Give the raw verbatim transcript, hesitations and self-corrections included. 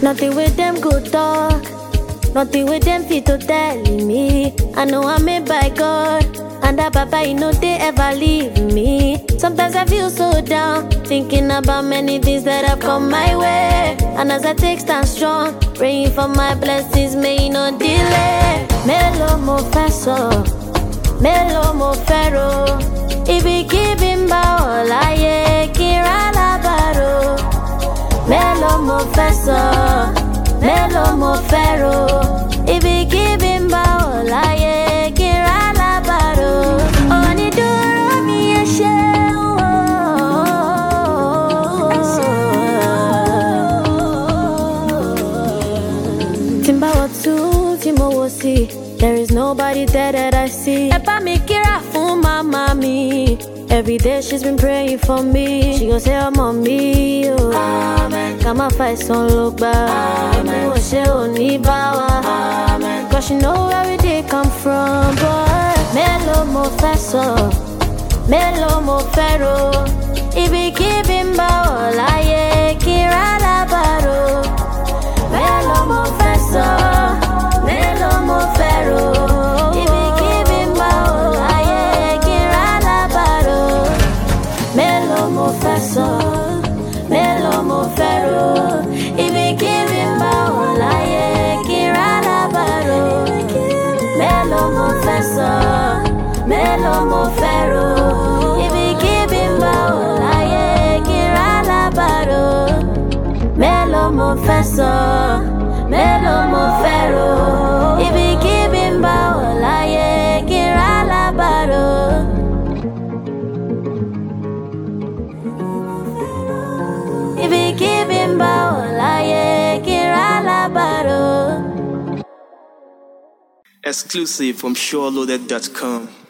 Nothing with them good talk, nothing with them fit to tell me. I know I'm made by God, and that Papa, you know they ever leave me. Sometimes I feel so down, thinking about many things that have come my way. And as I take stand strong, praying for my blessings, may you not delay. Melo mo feso, melo mo fero. Ibi kibim ba olaye kira labaro. Melo mo feso, melo mo fero. Ibi kibim ba olaye kira labaro. Oni duro mi eshe. Timba watu timo wosi. There is nobody there that I see. Epa mi kira fun mama mi. Every day she's been praying for me. She gon' say, oh, mommy, oh. Amen. Got my face on look back. Amen. Oh, she don't need power. Amen. Cause she know where we did come from, boy. Melo mo feso, melo mo fero. Ibi kibim ba olaye kira labaro. Melo mo feso, melo mo fero. Ibi kibim ba olaye kira labaro. Melo mo feso, melo mo fero. Ibi kibim ba olaye kira labaro. Melo mo feso, melo mo fero. Ibi kibim ba olaye kira labaro. Melo mo feso, melo mo fero. Ibi kibim ba olaye kira labaro. Ibi kibim ba olaye kira labaro. Exclusive from SureLoaded dot com.